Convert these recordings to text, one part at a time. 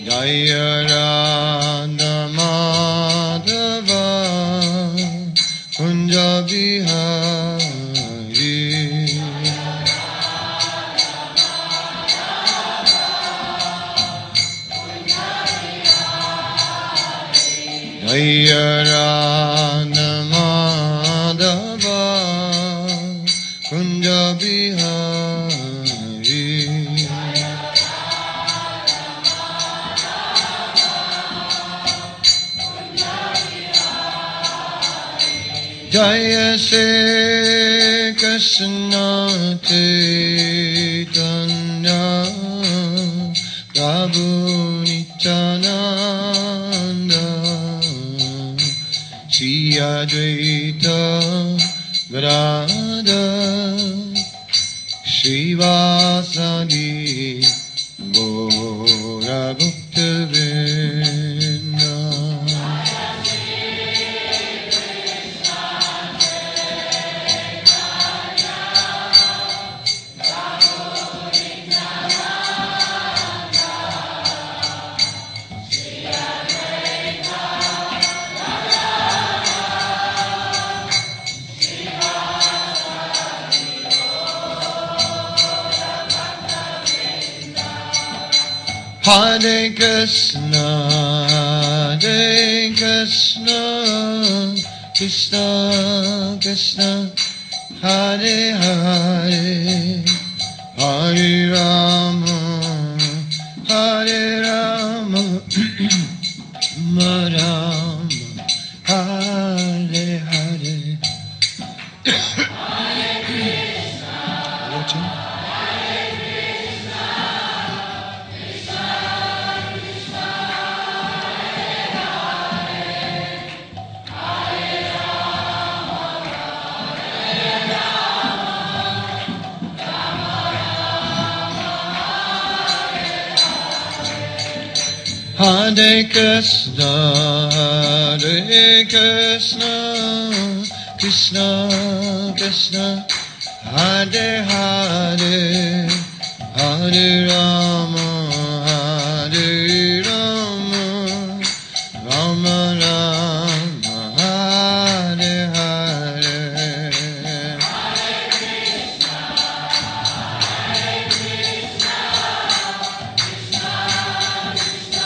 Jaya Radha Madhava Kunja Bihari Jaya Radha Madhava Kunja Bihari Jaya Shri Krishna Chaitanya Prabhu Nityananda Shri Advaita Gadadhar Srivasadi Gaura Bhaktivinoda Hare Krishna, Hare Krishna, Krishna Krishna, Hare Hare, Hare Rama, Hare Rama, Rama Rama, Hare Hare. Hare Krishna, Hare Krishna, Hare Krishna, Krishna Krishna, Hare Hare, Hare Rama, Hare Rama, Rama Rama, Hare Hare. Hare Krishna, Hare Krishna, Krishna Krishna,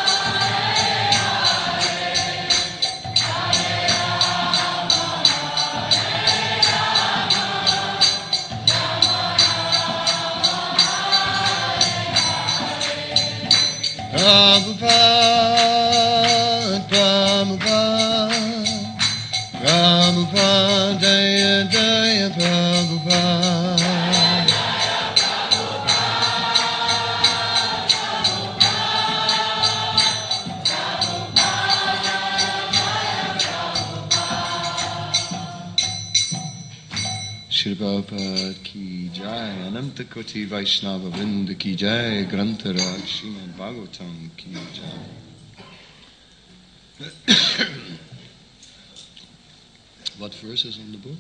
Prabhupada, Prabhupada, Prabhupada, Jaya Jaya Prabhupada. Shri Prabhupada ki jai, Ananta Koti Vaishnava Vrinda ki jai, Grantaraj Srimad Bhagavatam ki jai. What verse is on the book?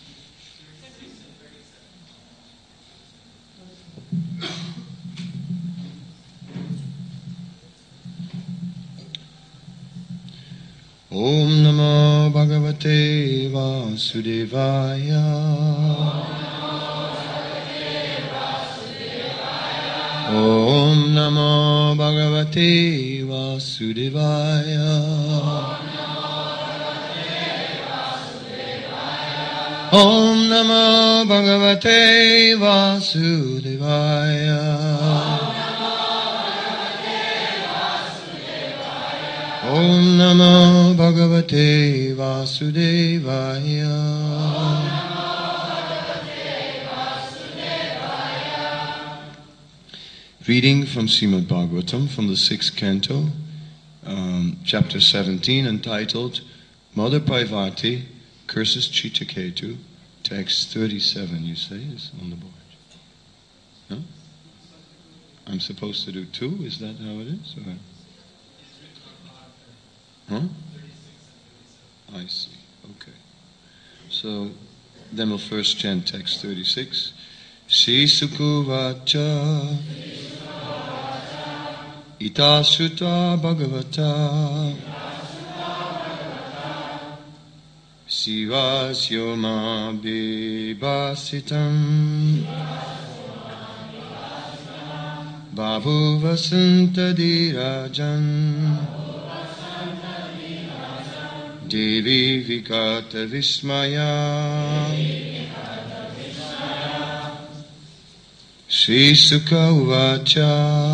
Om Namo Bhagavate Vasudevaya. Om Namo Bhagavate Vasudevaya. Om Namo Bhagavate Vasudevaya. Om Namo Bhagavate Vasudevaya. Reading from Srimad Bhagavatam from the 6th canto, chapter 17, entitled Mother Parvati curses Chitraketu, text 37, you say, is on the board. No? I'm supposed to do 2? Is that how it is? Or? Huh? I see. Okay. So then we'll first chant text 36. Shri Sukuvacha Ita Sutta Bhagavata Sivasyoma Bibasitam Babu Vasantadirajan Devi Vikata Vismaya Sri Sukha Uvacha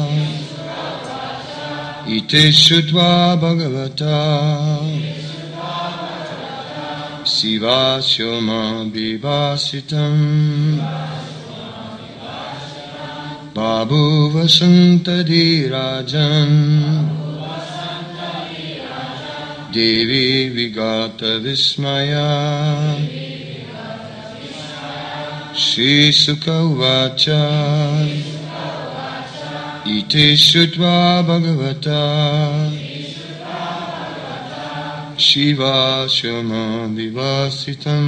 Ite Shutva Bhagavata Sivasyoma Bibasitam Babu Vasantadirajan Devi Vigata Vismaya Shri Sukha Uvacha Ite Shutva Bhagavata Shiva Shama Vivasitam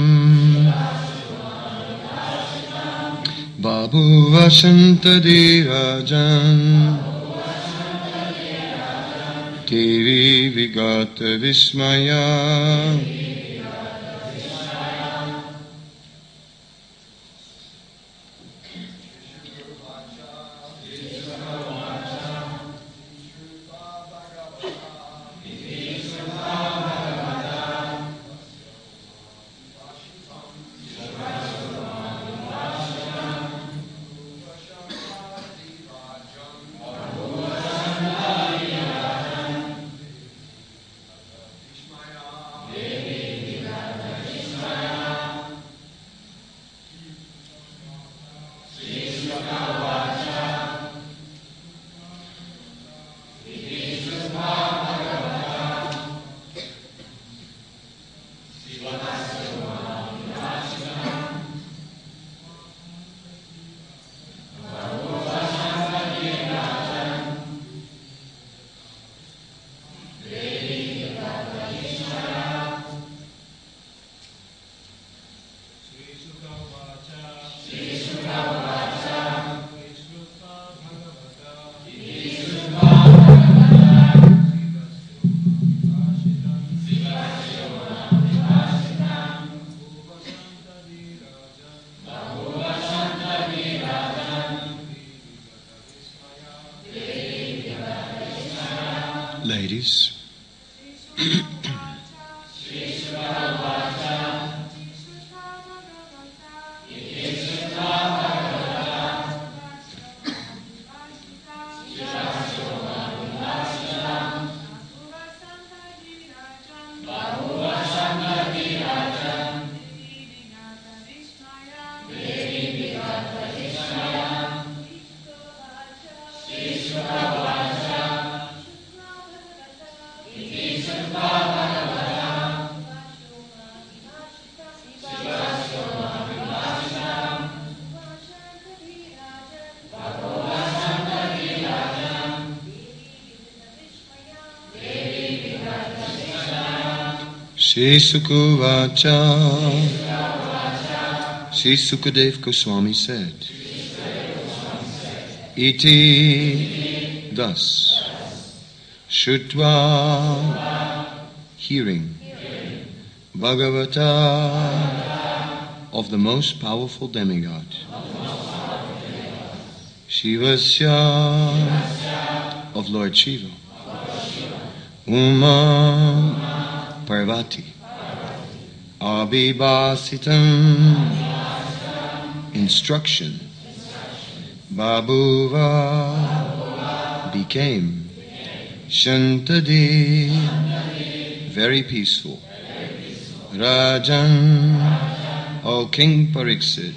Babu Vasantadirajan Devi Vigata Vismaya Ladies, Shri Sukha Uvacha Shri Sukadeva Goswami said, Iti, thus, Shutva, hearing, Bhagavata, of the most powerful demigod, Shivasya, of Lord Shiva, Uma, Parvati, Abhibhasitam, instruction, Babuva, became, Shantadi, very peaceful, Rajan, O King Pariksit,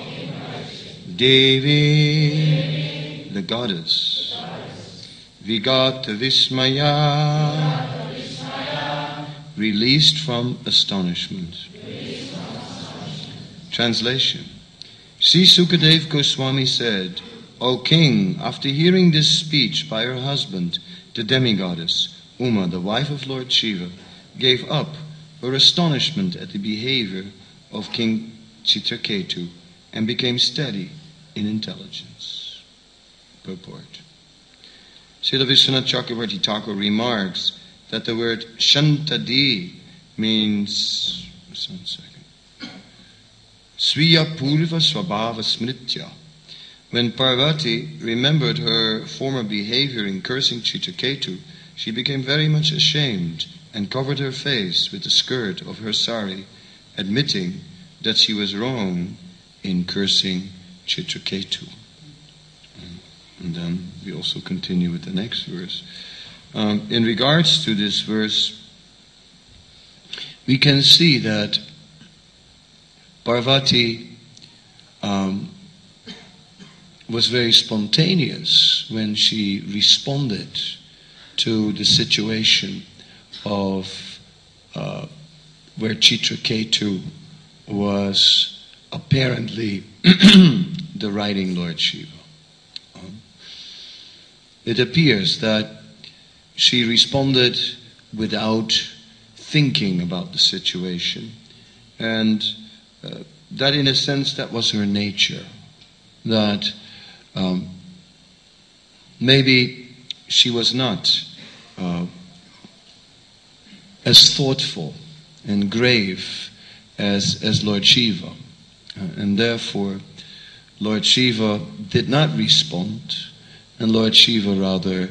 Devi, the goddess, Vigata Vismaya, released from astonishment. Translation. Sri Sukadeva Goswami said, O king, after hearing this speech by her husband, the demigoddess, Uma, the wife of Lord Shiva, gave up her astonishment at the behavior of King Chitraketu and became steady in intelligence. Purport. Srila Vishwanath Chakravarti Thakur remarks that the word Shantadi means, just one second, Sviya Purva Swabhava Smritya. When Parvati remembered her former behavior in cursing Chitraketu, she became very much ashamed and covered her face with the skirt of her sari, admitting that she was wrong in cursing Chitraketu. And then we also continue with the next verse. In regards to this verse, we can see that Parvati was very spontaneous when she responded to the situation of where Chitraketu was apparently deriding Lord Shiva. It appears that she responded without thinking about the situation, and that in a sense that was her nature, that maybe she was not as thoughtful and grave as Lord Shiva, and therefore Lord Shiva did not respond, and Lord Shiva rather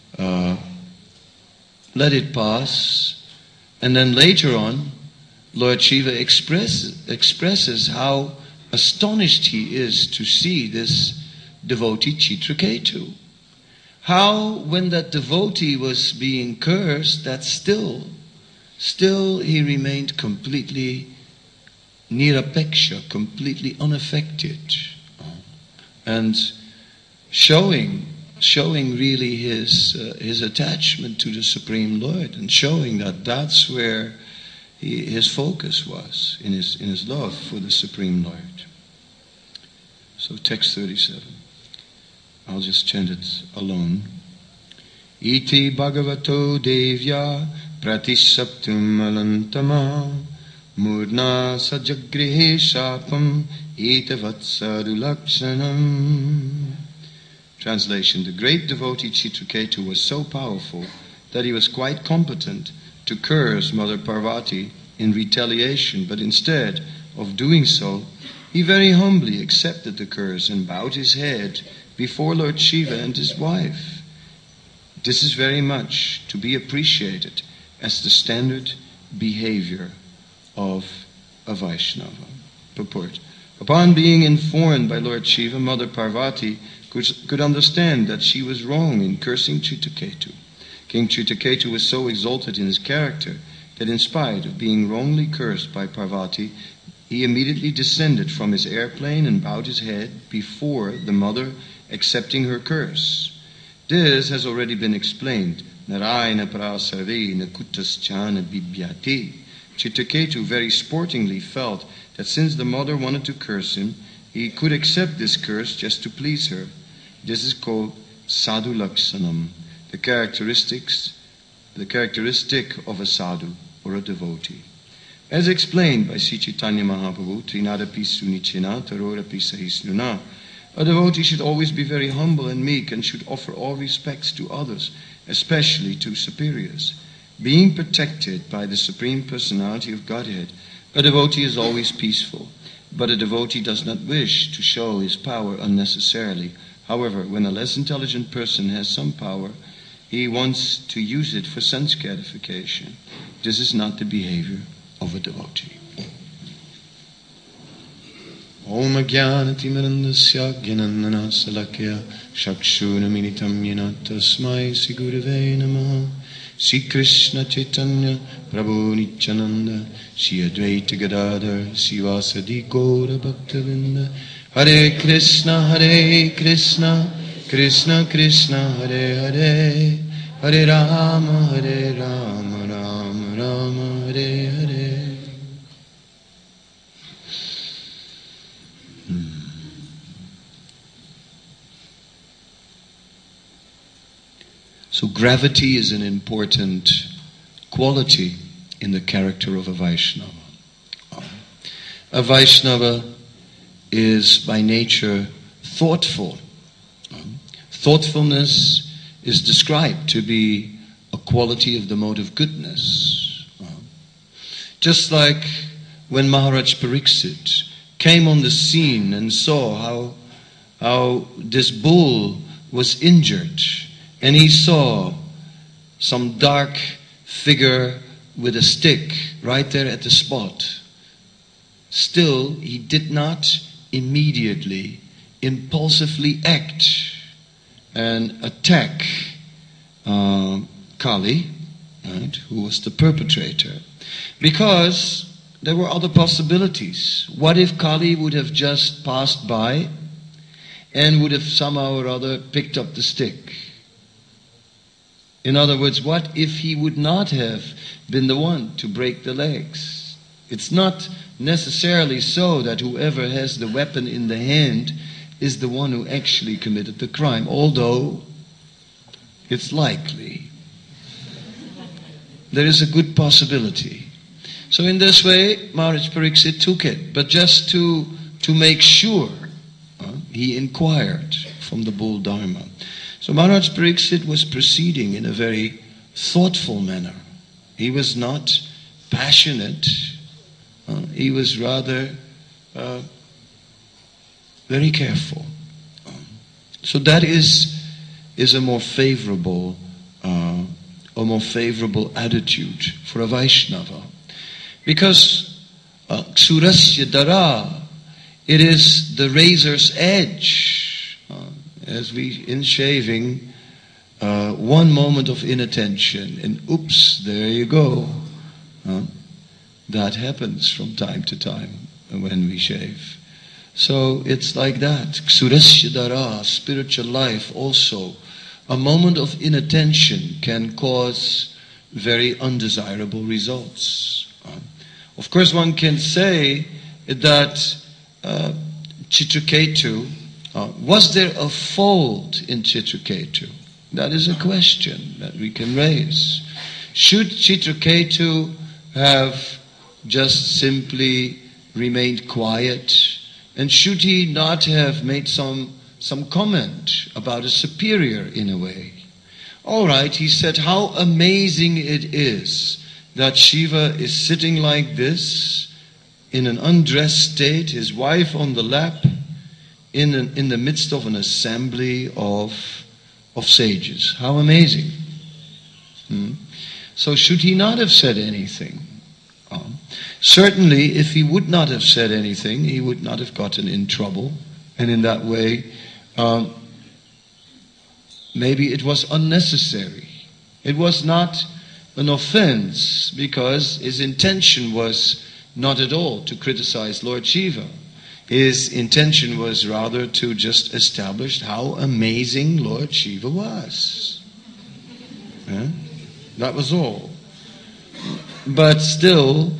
let it pass. And then later on, Lord Shiva expresses how astonished he is to see this devotee Chitraketu. How, when that devotee was being cursed, that still he remained completely nirapeksha, completely unaffected, and showing really his attachment to the Supreme Lord, and showing that that's where his focus was, in his love for the Supreme Lord. So text 37. I'll just chant it alone. Iti Bhagavato Devya Pratisaptum Alantama Murna Sajagrihe Shapam Itavatsadulakshanam. Translation: the great devotee Chitraketu was so powerful that he was quite competent to curse Mother Parvati in retaliation, but instead of doing so, he very humbly accepted the curse and bowed his head before Lord Shiva and his wife. This is very much to be appreciated as the standard behavior of a Vaishnava. Purport: upon being informed by Lord Shiva, Mother Parvati could understand that she was wrong in cursing Chitraketu. King Chitraketu was so exalted in his character that in spite of being wrongly cursed by Parvati, he immediately descended from his airplane and bowed his head before the mother, accepting her curse. This has already been explained. Narayana prasarve nakuttaschana bibhyati. Chitraketu very sportingly felt that since the mother wanted to curse him, he could accept this curse just to please her. This is called sadhu lakshanam, the characteristic of a sadhu or a devotee. As explained by Sri Chaitanya Mahaprabhu, Trinadapi sunichena tarorapi sahisnuna, a devotee should always be very humble and meek and should offer all respects to others, especially to superiors. Being protected by the Supreme Personality of Godhead, a devotee is always peaceful, but a devotee does not wish to show his power unnecessarily. However, when a less intelligent person has some power, he wants to use it for sense gratification. This is not the behavior of a devotee. Om Ajnanatimirandasya Jnanana Salakya Chakshunaminitam Yena Tasmai Sri Gurave Namaha. Sri Krishna Chaitanya Prabhu Nityananda Sri Advaita Gadadhar Sivasadi Gaura Bhaktavinda. Hare Krishna Krishna Krishna Hare Hare, Hare Rama Rama Rama Hare Hare. So gravity is an important quality in the character of a Vaishnava. A Vaishnava is by nature thoughtful. Thoughtfulness is described to be a quality of the mode of goodness. Just like when Maharaj Pariksit came on the scene and saw how this bull was injured, and he saw some dark figure with a stick right there at the spot. Still, he did not immediately, impulsively act and attack Kali, right, who was the perpetrator, because there were other possibilities. What if Kali would have just passed by and would have somehow or other picked up the stick? In other words, what if he would not have been the one to break the legs? It's not necessarily so that whoever has the weapon in the hand is the one who actually committed the crime, although it's likely. There is a good possibility. So in this way, Maharaj Pariksit took it, but just to make sure, he inquired from the bull Dharma. So Maharaj Pariksit was proceeding in a very thoughtful manner. He was not passionate. He was rather very careful. So that is a more favorable attitude for a Vaishnava, because Ksurasya Dara, it is the razor's edge. As we in shaving, one moment of inattention, and oops, there you go. That happens from time to time when we shave. So it's like that. Ksurasya Dara, spiritual life also. A moment of inattention can cause very undesirable results. Of course, one can say that Chitraketu, was there a fault in Chitraketu? That is a question that we can raise. Should Chitraketu have just simply remained quiet? And should he not have made some comment about a superior in a way? All right, he said, how amazing it is that Shiva is sitting like this in an undressed state, his wife on the lap, in the midst of an assembly of sages. How amazing. So should he not have said anything? Certainly, if he would not have said anything, he would not have gotten in trouble. And in that way, maybe it was unnecessary. It was not an offense, because his intention was not at all to criticize Lord Shiva. His intention was rather to just establish how amazing Lord Shiva was. That was all. But still,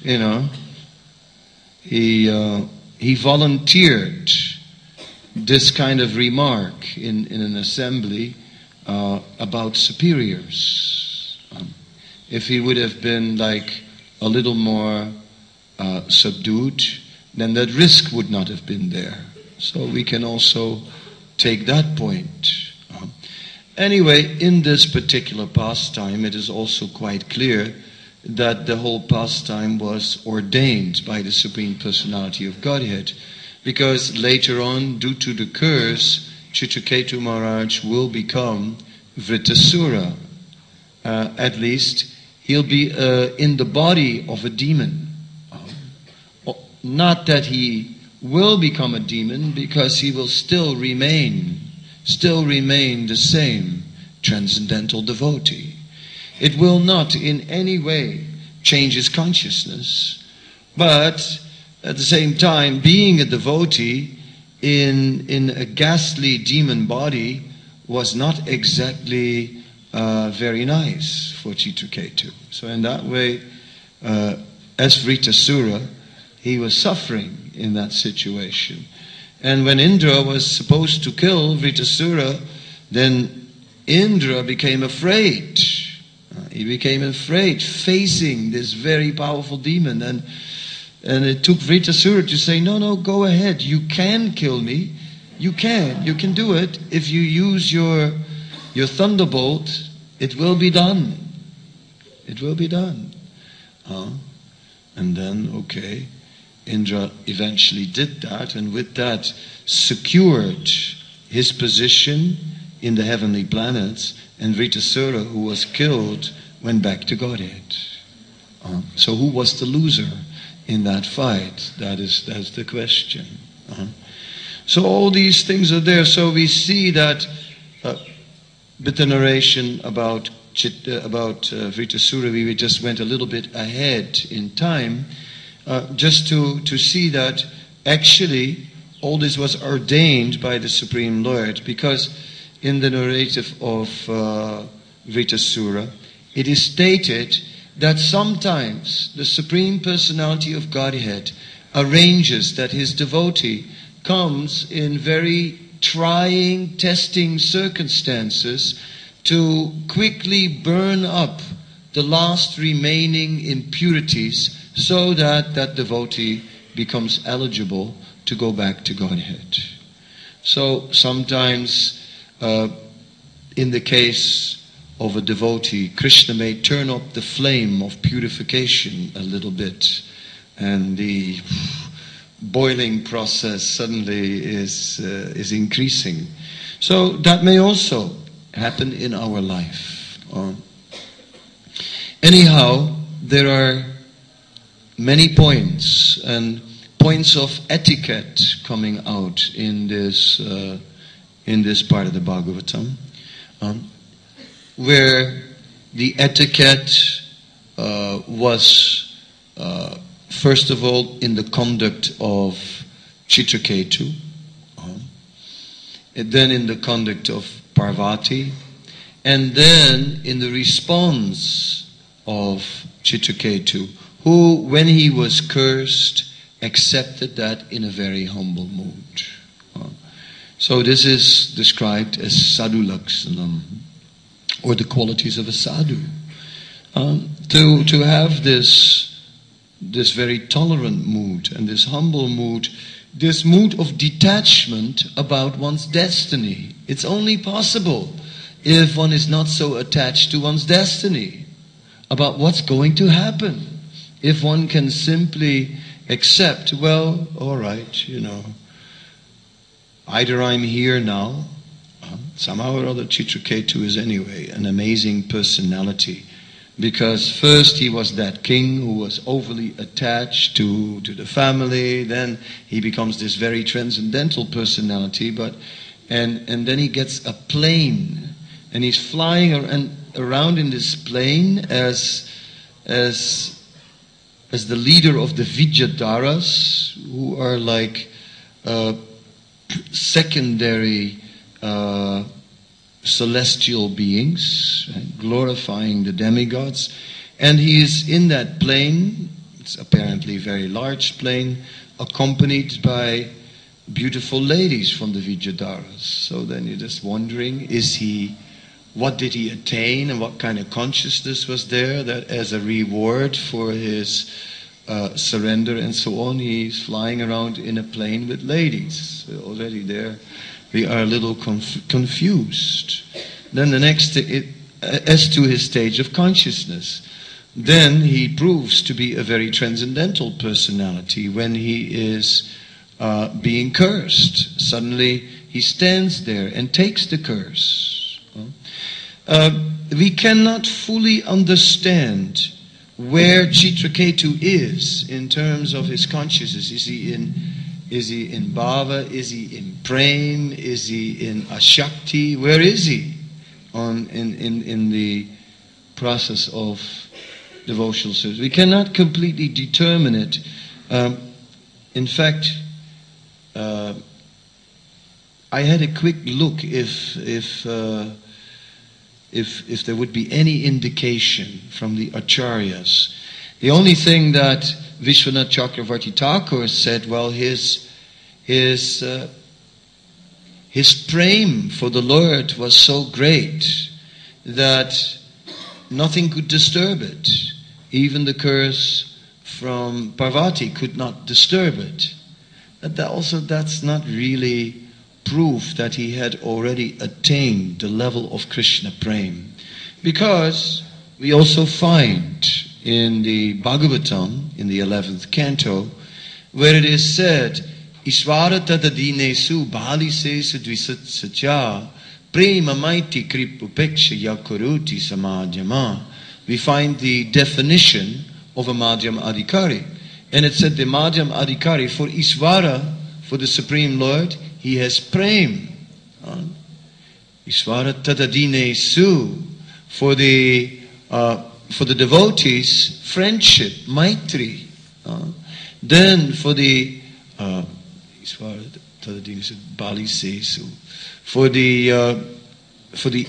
he volunteered this kind of remark in an assembly about superiors. If he would have been like a little more subdued, then that risk would not have been there. So we can also take that point. Anyway, in this particular pastime, it is also quite clear that the whole pastime was ordained by the Supreme Personality of Godhead, because later on, due to the curse, Chitraketu Maharaj will become Vritasura. At least, he'll be in the body of a demon. Not that he will become a demon, because he will still remain the same transcendental devotee. It will not in any way change his consciousness, but at the same time, being a devotee in a ghastly demon body was not exactly very nice for Chitraketu. So in that way, as Vritasura, he was suffering in that situation. And when Indra was supposed to kill Vritasura, then Indra became afraid. He became afraid, facing this very powerful demon. And it took Vritasura to say, no, go ahead. You can kill me. You can do it if you use your your thunderbolt, it will be done. It will be done. And then, okay, Indra eventually did that, and with that secured his position in the heavenly planets, and Vritasura, who was killed, went back to Godhead. So who was the loser in that fight? That's the question. So all these things are there. So we see that with the narration about Vritasura, we just went a little bit ahead in time, just to see that actually all this was ordained by the Supreme Lord, because in the narrative of Vritasura, it is stated that sometimes the Supreme Personality of Godhead arranges that his devotee comes in very trying, testing circumstances to quickly burn up the last remaining impurities so that that devotee becomes eligible to go back to Godhead. So sometimes in the case of a devotee, Krishna may turn up the flame of purification a little bit, and the boiling process suddenly is increasing. So that may also happen in our life. Anyhow, there are many points and points of etiquette coming out in this part of the Bhagavatam, where the etiquette was first of all in the conduct of Chitraketu, and then in the conduct of Parvati, and then in the response of Chitraketu, who, when he was cursed, accepted that in a very humble mood. So this is described as sadhu lakshanam, or the qualities of a sadhu. To have this very tolerant mood and this humble mood, this mood of detachment about one's destiny. It's only possible if one is not so attached to one's destiny, about what's going to happen. If one can simply accept, well, all right, either I'm here now, somehow or other Chitraketu is anyway an amazing personality, because first he was that king who was overly attached to the family, then he becomes this very transcendental personality, and then he gets a plane, and he's flying around in this plane as the leader of the Vidyadharas, who are like secondary celestial beings, right, glorifying the demigods. And he is in that plane, it's apparently a very large plane, accompanied by beautiful ladies from the Vidyadharas. So then you're just wondering, what did he attain, and what kind of consciousness was there that as a reward for his surrender and so on, he's flying around in a plane with ladies. So already there we are a little confused. Then the next, as to his stage of consciousness, then he proves to be a very transcendental personality when he is being cursed. Suddenly he stands there and takes the curse. We cannot fully understand where Chitraketu is in terms of his consciousness. Is he in bhava? Is he in prem? Is he in ashakti? Where is he in the process of devotional service? We cannot completely determine it. In fact, I had a quick look if there would be any indication from the acharyas. The only thing that Vishwanath Chakravarti Thakur said, well, his prem for the Lord was so great that nothing could disturb it. Even the curse from Parvati could not disturb it. That's not really proof that he had already attained the level of Krishna Prem. Because we also find in the Bhagavatam, in the 11th canto, where it is said, Ishvara tadadinesu bali sesu dvisat satya prema maiti kripupeksha yakuruti samadhyama. We find the definition of a Madhyam Adhikari. And it said the Madhyam Adhikari, for Ishvara, for the Supreme Lord, he has prem. Ishvara tadadinesu. For the devotees, friendship, maitri. Then for the Bali Sesu, for the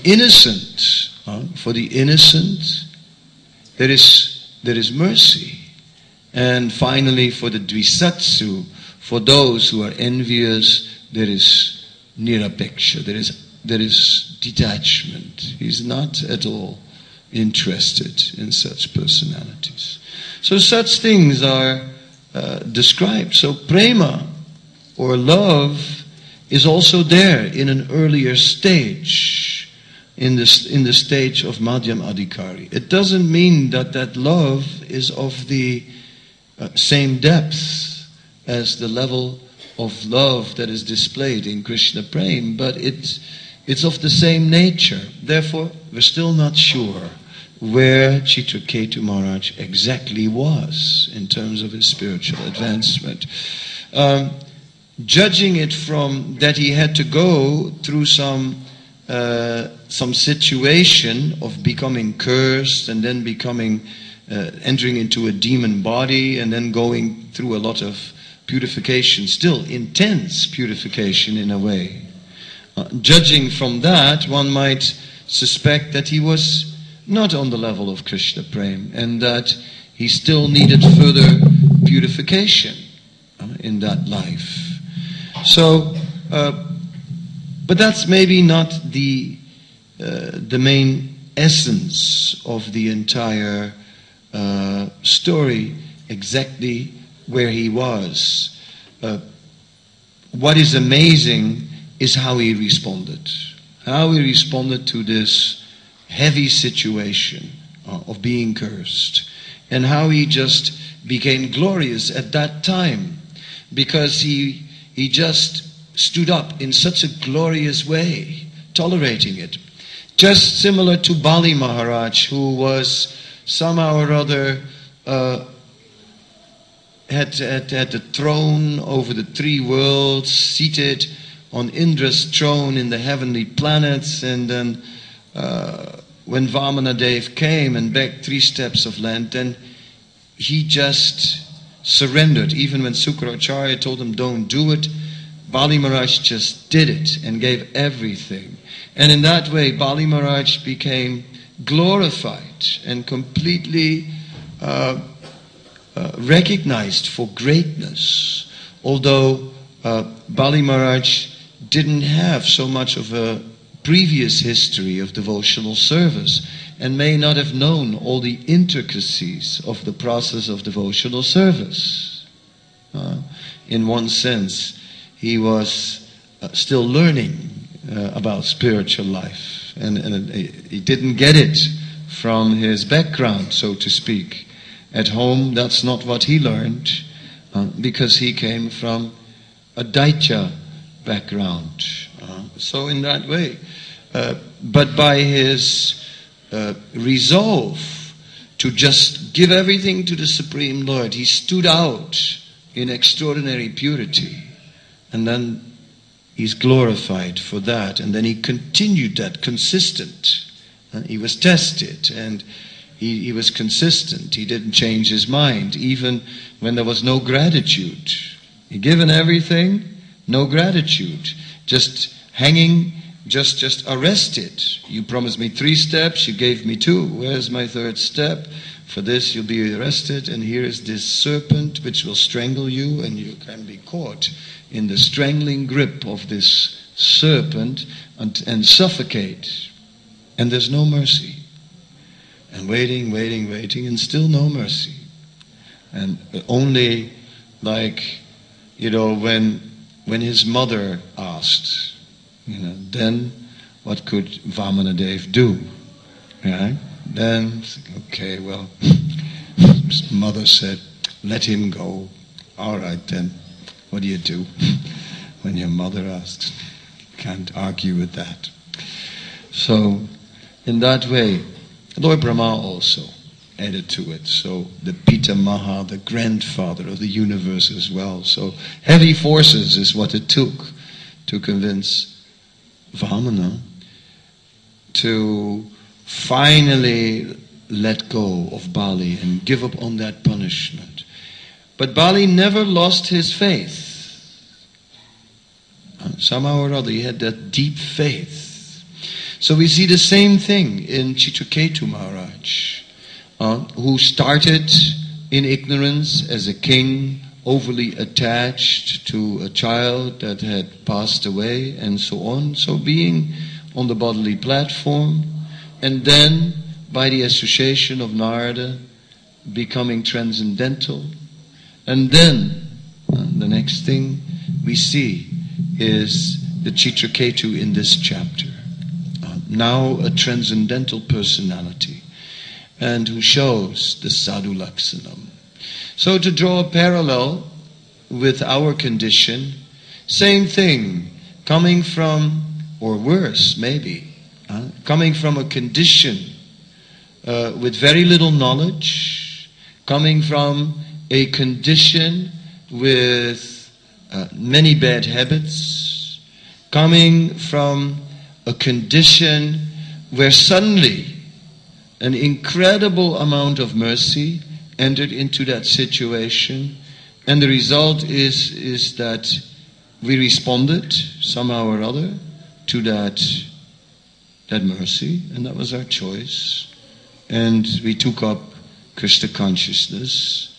innocent, there is mercy. And finally, for the Dvisatsu, for those who are envious, there is nirapeksha. There is detachment. He's not at all interested in such personalities. So such things are described. So prema, or love, is also there in an earlier stage, in the stage of Madhyam Adhikari. It doesn't mean that love is of the same depth as the level of love that is displayed in Krishna Prem, but it's of the same nature. Therefore, we're still not sure where Chitraketu Maharaj exactly was in terms of his spiritual advancement. Judging it from that he had to go through some situation of becoming cursed and then entering into a demon body and then going through a lot of purification, still intense purification in a way. Judging from that, one might suspect that he was not on the level of Krishna Prem and that he still needed further purification in that life. So, but that's maybe not the main essence of the entire story, exactly where he was. What is amazing is how he responded. How he responded to this heavy situation of being cursed. And how he just became glorious at that time. Because he just stood up in such a glorious way, tolerating it. Just similar to Bali Maharaj, who was somehow or other had the throne over the three worlds, seated on Indra's throne in the heavenly planets, and then when Vamanadev came and begged 3 steps of land, then he just surrendered. Even when Sukracharya told him don't do it, Bali Maharaj just did it and gave everything. And in that way, Bali Maharaj became glorified and completely recognized for greatness. Although Bali Maharaj didn't have so much of a previous history of devotional service and may not have known all the intricacies of the process of devotional service. In one sense, he was still learning about spiritual life, and he didn't get it from his background, so to speak. At home, that's not what he learned, because he came from a Daitya background. So in that way, but by his resolve to just give everything to the Supreme Lord, he stood out in extraordinary purity. And then he's glorified for that. And then he continued that consistent. He was tested and he was consistent. He didn't change his mind even when there was no gratitude. He given everything, no gratitude. Just hanging, just arrested. You promised me 3 steps, you gave me 2. Where's my 3rd step? For this you'll be arrested, and here is this serpent which will strangle you, and you can be caught in the strangling grip of this serpent and suffocate. And there's no mercy. And waiting, and still no mercy. And only when when his mother asked, then what could Vamanadev do? Right? Then, okay, well, his mother said, let him go. All right then, what do you do when your mother asks? Can't argue with that. So, in that way, Lord Brahma also added to it. So, the Pitamaha, the grandfather of the universe as well. So, heavy forces is what it took to convince Vamana to finally let go of Bali and give up on that punishment. But Bali never lost his faith. Somehow or other he had that deep faith. So we see the same thing in Chitraketu Maharaj, who started in ignorance as a king, overly attached to a child that had passed away and so on. So being on the bodily platform, and then by the association of Narada becoming transcendental. And then the next thing we see is the Chitraketu in this chapter. Now a transcendental personality, and who shows the Sadhu Lakshanam. So to draw a parallel with our condition, same thing, coming from, or worse maybe, coming from a condition with very little knowledge, coming from a condition with many bad habits, coming from a condition where suddenly an incredible amount of mercy entered into that situation, and the result is that we responded somehow or other to that mercy, and that was our choice. And we took up Krishna consciousness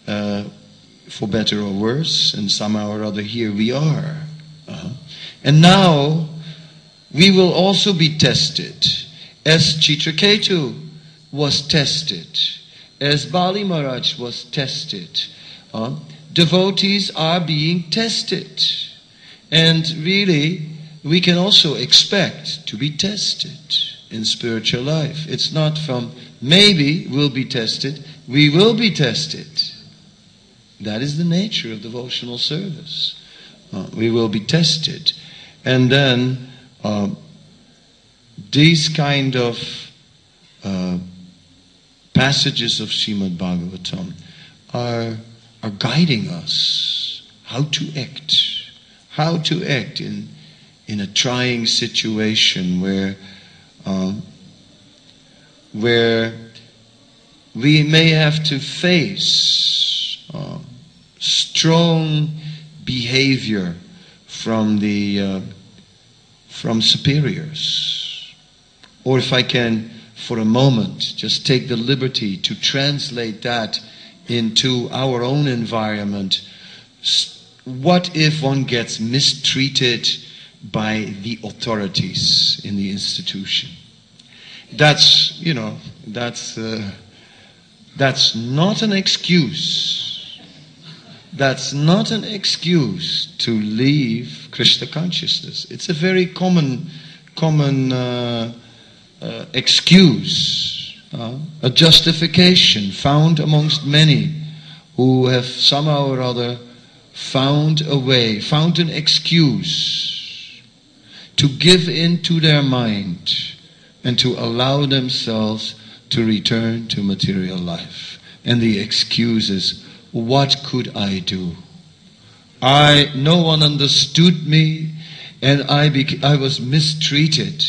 for better or worse, and somehow or other here we are. And now we will also be tested, as Chitraketu was tested, as Bali Maharaj was tested. Devotees are being tested. And really, we can also expect to be tested in spiritual life. It's not from maybe we'll be tested, we will be tested. That is the nature of devotional service. We will be tested. And then these kind of passages of Srimad Bhagavatam are guiding us how to act in a trying situation where we may have to face strong behavior from superiors. Or if I can, for a moment, just take the liberty to translate that into our own environment. What if one gets mistreated by the authorities in the institution? That's not an excuse. That's not an excuse to leave Krishna consciousness. It's a very common excuse, a justification found amongst many who have somehow or other found a way, found an excuse to give in to their mind and to allow themselves to return to material life. And the excuse is, what could I do? No one understood me, and I was mistreated.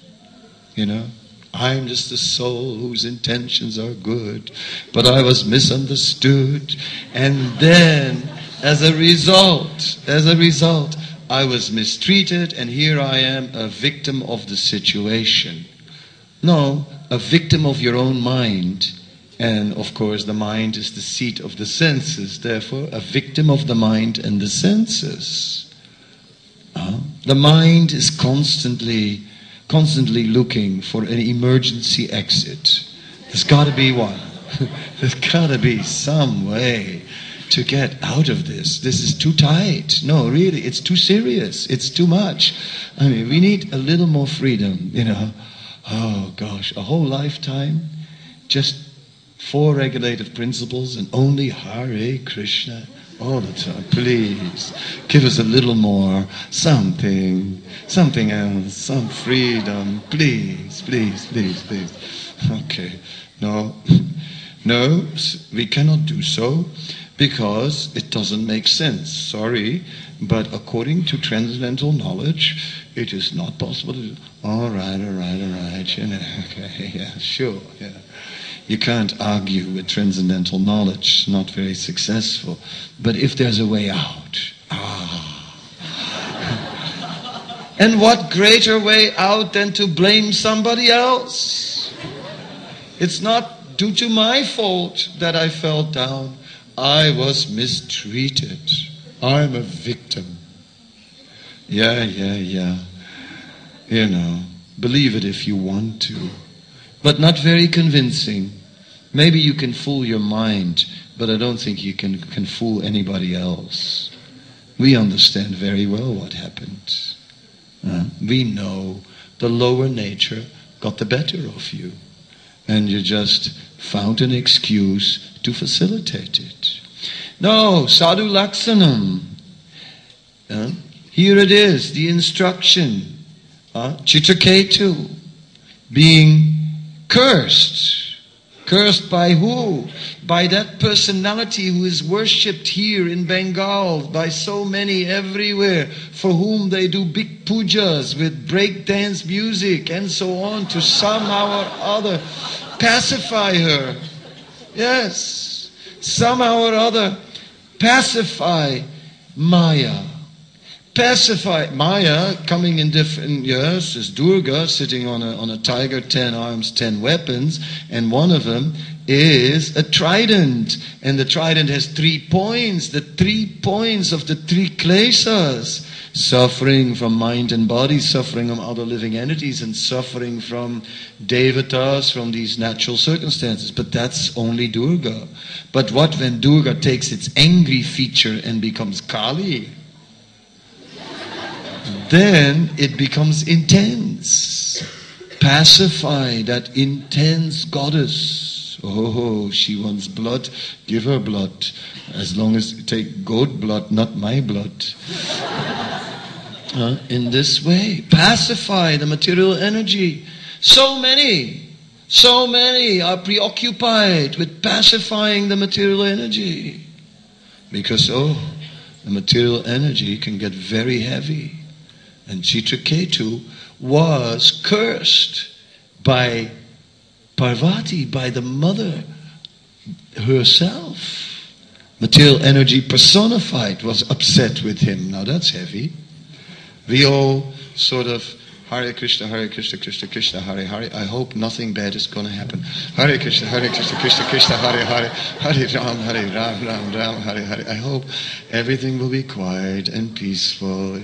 I'm just a soul whose intentions are good, but I was misunderstood. And then, as a result, I was mistreated, and here I am, a victim of the situation. No, a victim of your own mind. And of course the mind is the seat of the senses, therefore a victim of the mind and the senses. The mind is constantly looking for an emergency exit. There's got to be one. There's got to be some way. to get out of this. This is too tight. No, really, it's too serious. It's too much. I mean, we need a little more freedom, Oh gosh, a whole lifetime, just 4 regulative principles and only Hare Krishna all the time. Please, give us a little more, something else, some freedom. Please, please, please, please. Okay, no, we cannot do so because it doesn't make sense. Sorry, but according to transcendental knowledge, it is not possible to do. All right. Okay, yeah, sure, yeah. You can't argue with transcendental knowledge, not very successful. But if there's a way out, and what greater way out than to blame somebody else? It's not due to my fault that I fell down. I was mistreated. I'm a victim. Yeah. Believe it if you want to. But not very convincing. Maybe you can fool your mind, but I don't think you can fool anybody else. We understand very well what happened. We know the lower nature got the better of you. And you just found an excuse to facilitate it. No, sadhu laksanam. Here it is, the instruction. Chitraketu, being cursed. Cursed by who? By that personality who is worshipped here in Bengal by so many everywhere, for whom they do big pujas with break dance music and so on to somehow or other pacify her. Yes, somehow or other pacify Maya. Pacify Maya, coming in different years, is Durga sitting on a tiger, 10 arms, 10 weapons, and one of them is a trident, and the trident has 3 points, the 3 points of the 3 kleshas: suffering from mind and body, suffering from other living entities, and suffering from devatas, from these natural circumstances. But that's only Durga. But what when Durga takes its angry feature and becomes Kali? Then it becomes intense. Pacify that intense goddess. Oh, she wants blood, give her blood. As long as you take goat blood, not my blood. In this way, pacify the material energy. So many are preoccupied with pacifying the material energy. Because, the material energy can get very heavy. And Chitraketu was cursed by Parvati, by the mother herself. Material energy personified was upset with him. Now that's heavy. We all sort of Hare Krishna, Krishna Krishna, Hare Hare. I hope nothing bad is going to happen. Hare Krishna, Krishna Krishna, Hare Hare. Hare Ram, Ram, Hare Hare. I hope everything will be quiet and peaceful.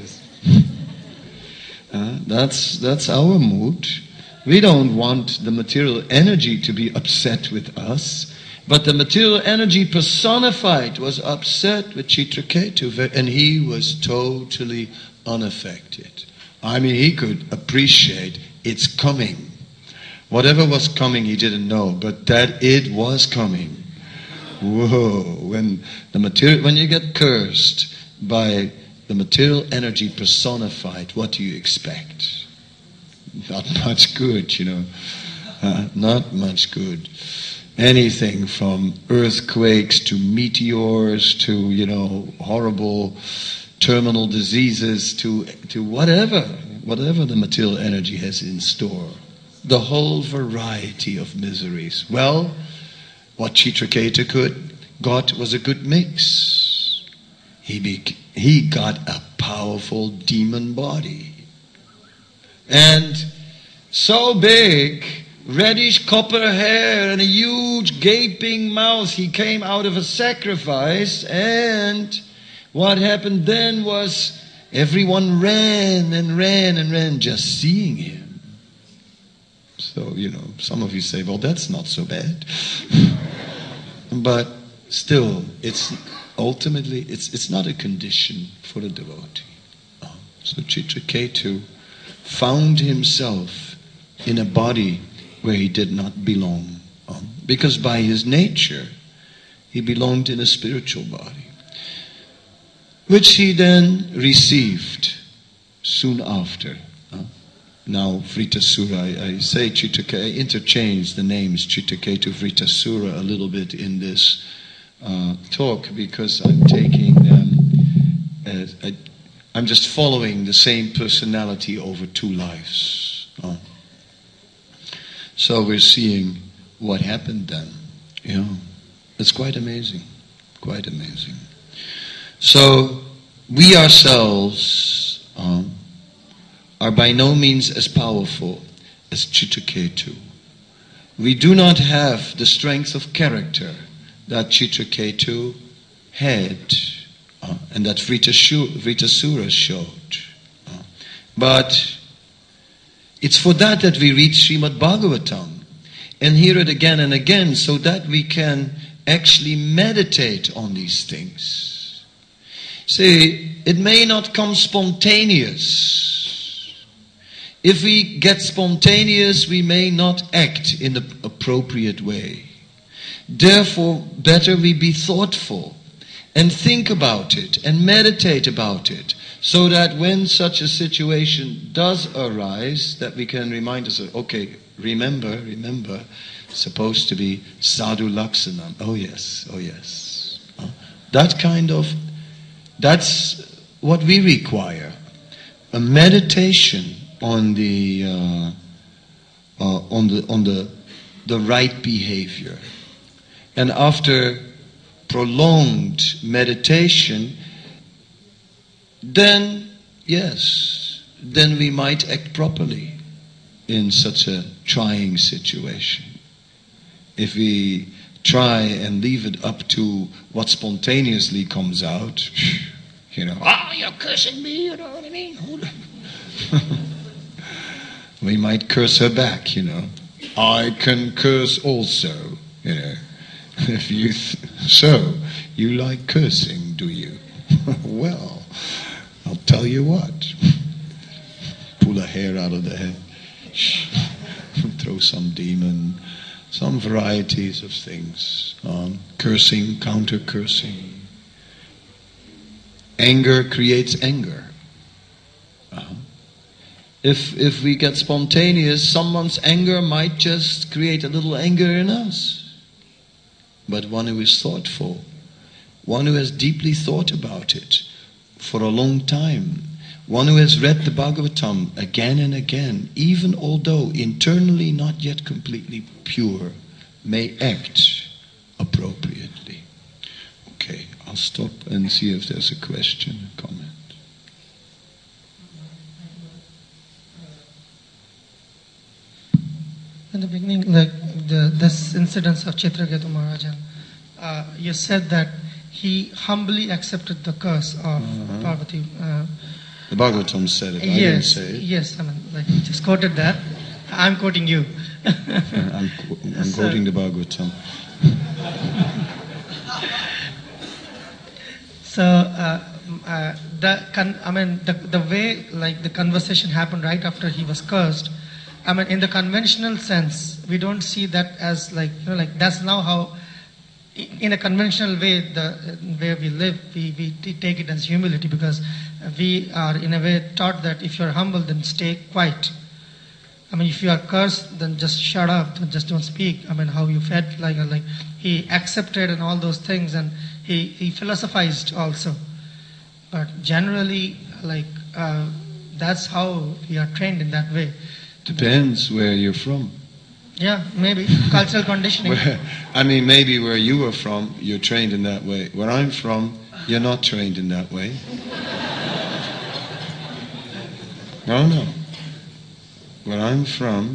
That's our mood. We don't want the material energy to be upset with us, but the material energy personified was upset with Chitraketu, and he was totally unaffected. I mean, he could appreciate it's coming. Whatever was coming, he didn't know, but that it was coming. Whoa! When you get cursed by the material energy personified, what do you expect? Not much good, not much good. Anything from earthquakes to meteors to, horrible terminal diseases to whatever the material energy has in store. The whole variety of miseries. Well, what Chitraketu got was a good mix. He got a powerful demon body. And so big, reddish copper hair and a huge gaping mouth. He came out of a sacrifice, and what happened then was everyone ran and ran and ran just seeing him. So, some of you say, well, that's not so bad. But still, it's ultimately, it's not a condition for a devotee. So Chitraketu found himself in a body where he did not belong. Because by his nature, he belonged in a spiritual body, which he then received soon after. Now, Vritasura, I say Chitraketu, I interchange the names Chitraketu, Vritasura a little bit in this talk because I'm taking them I'm just following the same personality over two lives. So we're seeing what happened then. It's quite amazing. Quite amazing. So we ourselves are by no means as powerful as Chitraketu. We do not have the strength of character that Chitraketu had and that Vritasura showed. But it's for that we read Srimad Bhagavatam and hear it again and again so that we can actually meditate on these things. See, it may not come spontaneous. If we get spontaneous, we may not act in the appropriate way. Therefore, better we be thoughtful and think about it and meditate about it so that when such a situation does arise, that we can remind ourselves, okay, remember, it's supposed to be sadhu laksanam. Oh yes. That's what we require. A meditation on the right behavior. And after prolonged meditation, then we might act properly in such a trying situation. If we try and leave it up to what spontaneously comes out, you're cursing me, you know what I mean? We might curse her back, I can curse also, If you like cursing, do you? Well, I'll tell you what. Pull a hair out of the head. Throw some demon. Some varieties of things. Cursing, counter-cursing. Anger creates anger. If we get spontaneous, someone's anger might just create a little anger in us. But one who is thoughtful, one who has deeply thought about it for a long time, one who has read the Bhagavatam again and again, even although internally not yet completely pure, may act appropriately. Okay, I'll stop and see if there's a question, a comment. In the beginning, this incident of Chitraketu Maharajan, you said that he humbly accepted the curse of Parvati. The Bhagavatam said it, I didn't say it. Yes, he just quoted that. I'm quoting you. I'm quoting the Bhagavatam. So, the way the conversation happened right after he was cursed, in the conventional sense, we don't see that as that's now how, in a conventional way, the way we live, we take it as humility because we are in a way taught that if you're humble, then stay quiet. If you are cursed, then just shut up, just don't speak. How you felt he accepted and all those things, and he philosophized also. But generally, that's how we are trained in that way. Depends where you're from. Yeah, maybe. Cultural conditioning. Maybe where you were from, you're trained in that way. Where I'm from, you're not trained in that way. No. Where I'm from...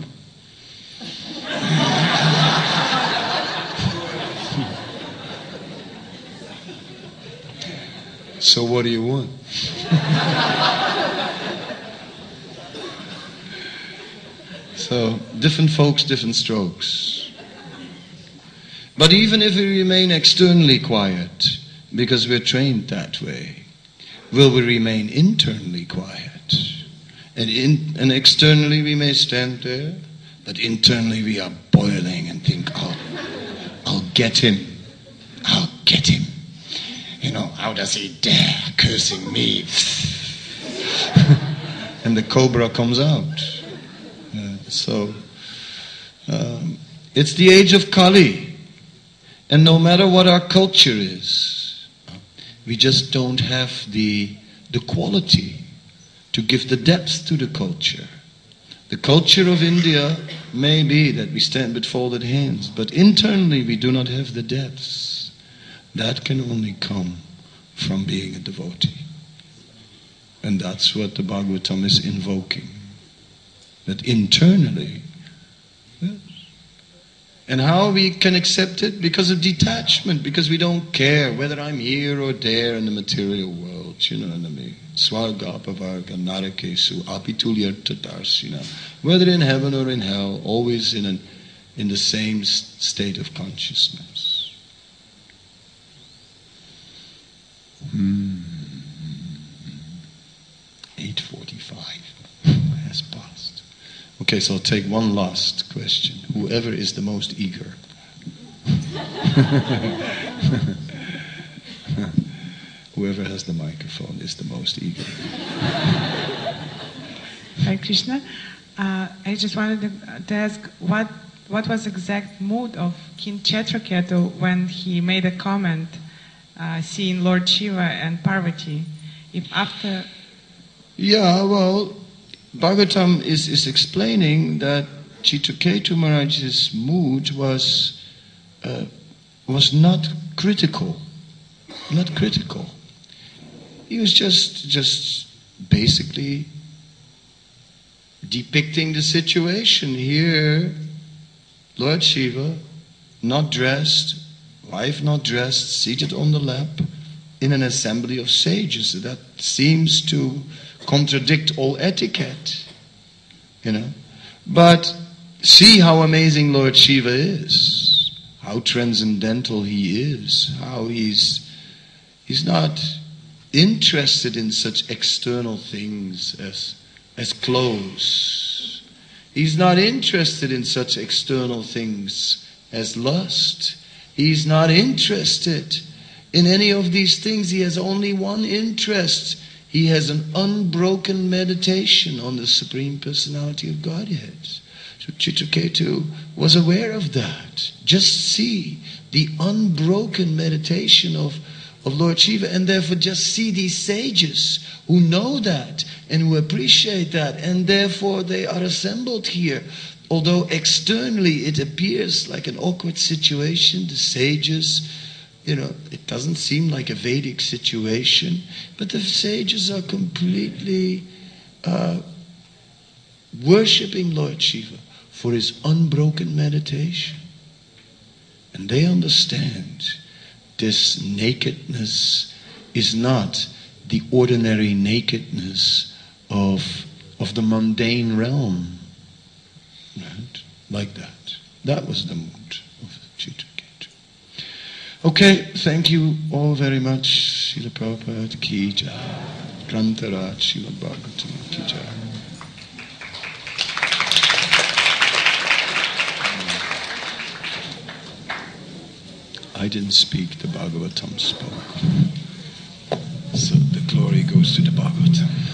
So what do you want? So, different folks, different strokes. But even if we remain externally quiet, because we're trained that way. Will we remain internally quiet? And externally we may stand there, but internally we are boiling and think, oh, I'll get him. I'll get him. You know, how does he dare cursing me? And the cobra comes out. It's the age of Kali. And no matter what our culture is, we just don't have the quality to give the depth to the culture. The culture of India may be that we stand with folded hands, but internally we do not have the depths. That can only come from being a devotee. And that's what the Bhagavatam is invoking. That internally, yes. And how we can accept it? Because of detachment, because we don't care whether I'm here or there in the material world. You know what I mean? Swarga, Pavarga, Narakesu, Apitulyar Tatarshina. Whether in heaven or in hell, always in the same state of consciousness. 8:45 has passed. Okay, so I'll take one last question. Whoever is the most eager. Whoever has the microphone is the most eager. Hare Krishna. I just wanted to ask what was the exact mood of King Chitraketu when he made a comment seeing Lord Shiva and Parvati? If after... Yeah, well, Bhagavatam is explaining that Chitraketu Maharaj's mood was not critical. Not critical. He was just basically depicting the situation. Here, Lord Shiva, not dressed, wife not dressed, seated on the lap, in an assembly of sages. That seems to contradict all etiquette, you know. But see how amazing Lord Shiva is, how transcendental he is, how he's not interested in such external things as clothes. He's not interested in such external things as lust. He's not interested in any of these things. He has only one interest. He has an unbroken meditation on the Supreme Personality of Godhead. So Chitraketu was aware of that. Just see the unbroken meditation of Lord Shiva, and therefore just see these sages who know that and who appreciate that, and therefore they are assembled here. Although externally it appears like an awkward situation, the sages, you know, it doesn't seem like a Vedic situation, but the sages are completely worshipping Lord Shiva for his unbroken meditation. And they understand this nakedness is not the ordinary nakedness of the mundane realm. Right? Like that. That was the mood of Chitraketu. Okay, thank you all very much. Srila Prabhupada ki jai. Grantaraj Srimad Bhagavatam ki jai. I didn't speak, the Bhagavatam spoke. So the glory goes to the Bhagavatam.